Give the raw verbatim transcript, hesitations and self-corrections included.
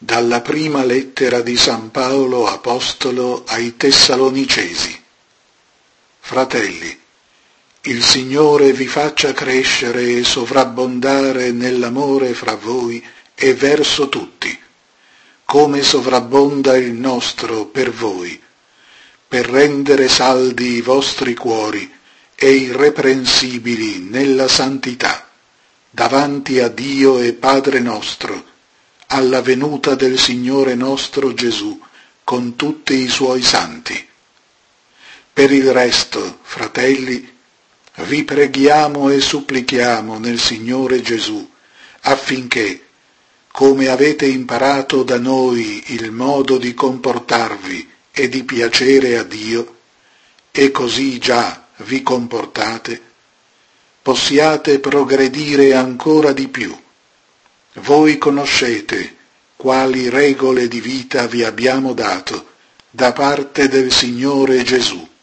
Dalla prima lettera di San Paolo Apostolo ai Tessalonicesi. Fratelli, il Signore vi faccia crescere e sovrabbondare nell'amore fra voi e verso tutti, come sovrabbonda il nostro per voi, per rendere saldi i vostri cuori e irreprensibili nella santità, davanti a Dio e Padre nostro, alla venuta del Signore nostro Gesù con tutti i suoi santi. Per il resto, fratelli, vi preghiamo e supplichiamo nel Signore Gesù, affinché, come avete imparato da noi il modo di comportarvi e di piacere a Dio, e così già vi comportate, possiate progredire ancora di più. Voi conoscete quali regole di vita vi abbiamo dato da parte del Signore Gesù.